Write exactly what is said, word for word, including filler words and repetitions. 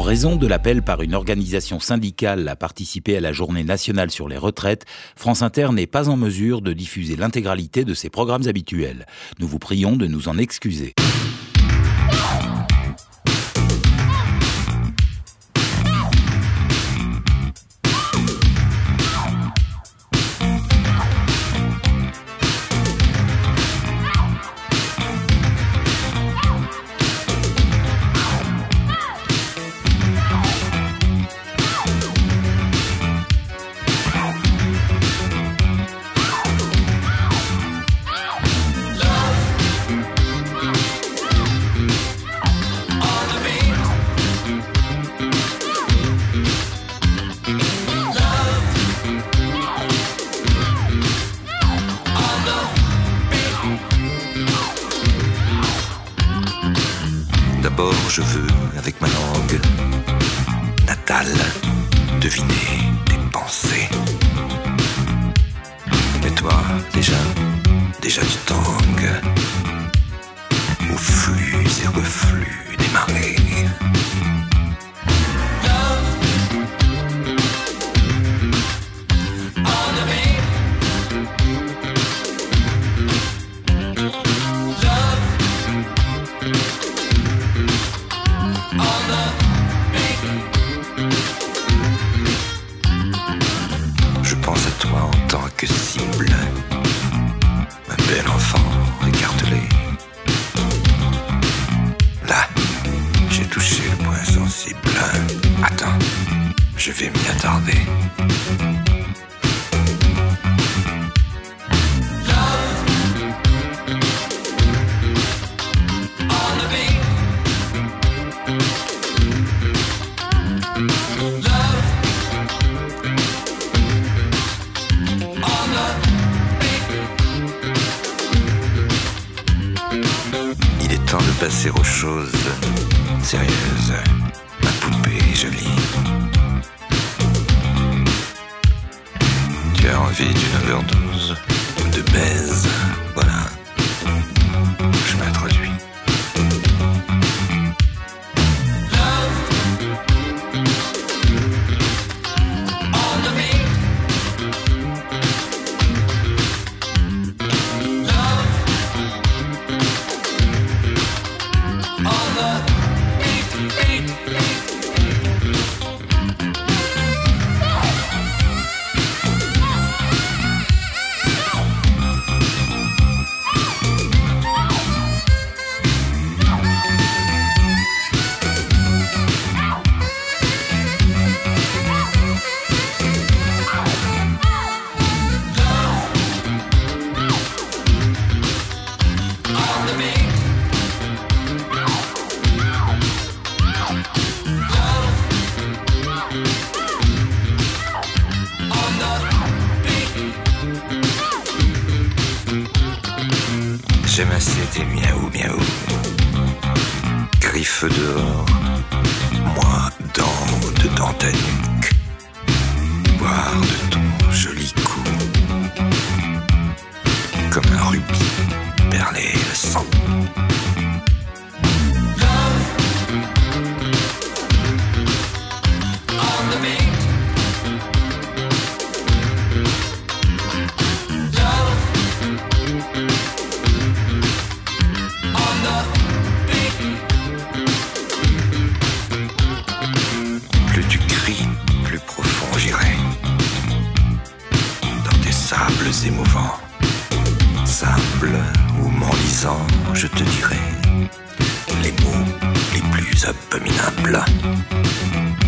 raison de l'appel par une organisation syndicale à participer à la journée nationale sur les retraites, France Inter n'est pas en mesure de diffuser l'intégralité de ses programmes habituels. Nous vous prions de nous en excuser. D'abord, je veux, avec ma langue natale, deviner tes pensées. Et toi, déjà, déjà tu tangues aux flux et reflux des marées. Je pense à toi en tant que cible, ma belle enfant écartelée. Là, j'ai touché le point sensible. Attends, je vais m'y attarder. Il est temps de passer aux choses sérieuses, ma poupée jolie. Tu as envie d'une overdose ou de baise? Voilà, je m'introduis. J'aime assez tes miaou miaou, griffes dehors, moi dans, dedans ta nuque, boire de ton joli cou, comme un rubis perlé de sang. Plus tu cries, plus profond j'irai, dans tes sables émouvants, sable où m'enlisant je te dirai les mots les plus abominables.